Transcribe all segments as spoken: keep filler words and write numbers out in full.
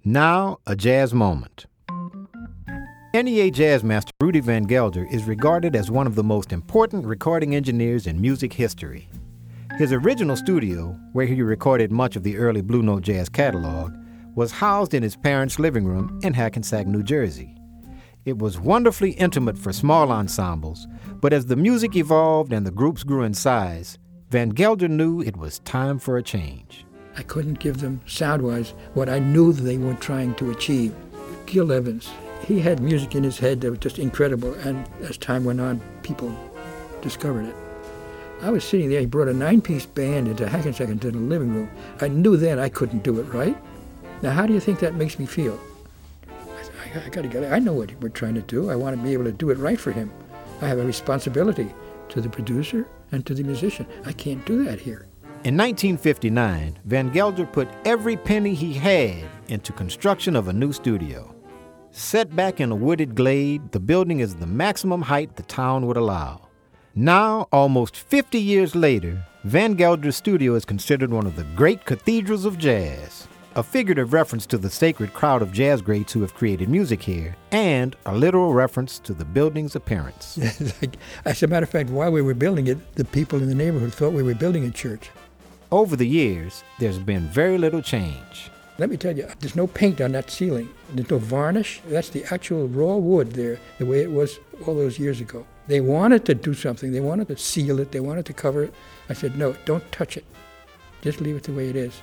Now, a jazz moment. N E A jazz master Rudy Van Gelder is regarded as one of the most important recording engineers in music history. His original studio, where he recorded much of the early Blue Note jazz catalog, was housed in his parents' living room in Hackensack, New Jersey. It was wonderfully intimate for small ensembles, but as the music evolved and the groups grew in size, Van Gelder knew it was time for a change. I couldn't give them, sound-wise, what I knew they were trying to achieve. Gil Evans, he had music in his head that was just incredible, and as time went on, people discovered it. I was sitting there, he brought a nine-piece band into Hackensack into the living room. I knew then I couldn't do it right. Now, how do you think that makes me feel? I, I, I gotta get it. I know what we're trying to do. I want to be able to do it right for him. I have a responsibility to the producer and to the musician. I can't do that here. In nineteen fifty-nine, Van Gelder put every penny he had into construction of a new studio. Set back in a wooded glade, the building is the maximum height the town would allow. Now, almost fifty years later, Van Gelder's studio is considered one of the great cathedrals of jazz, a figurative reference to the sacred crowd of jazz greats who have created music here, and a literal reference to the building's appearance. As a matter of fact, while we were building it, the people in the neighborhood thought we were building a church. Over the years, there's been very little change. Let me tell you, there's no paint on that ceiling. There's no varnish. That's the actual raw wood there, the way it was all those years ago. They wanted to do something. They wanted to seal it. They wanted to cover it. I said, no, don't touch it. Just leave it the way it is.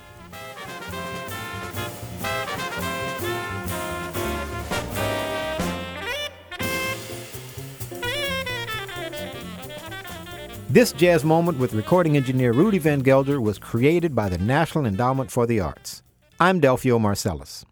This jazz moment with recording engineer Rudy Van Gelder was created by the National Endowment for the Arts. I'm Delfio Marcellus.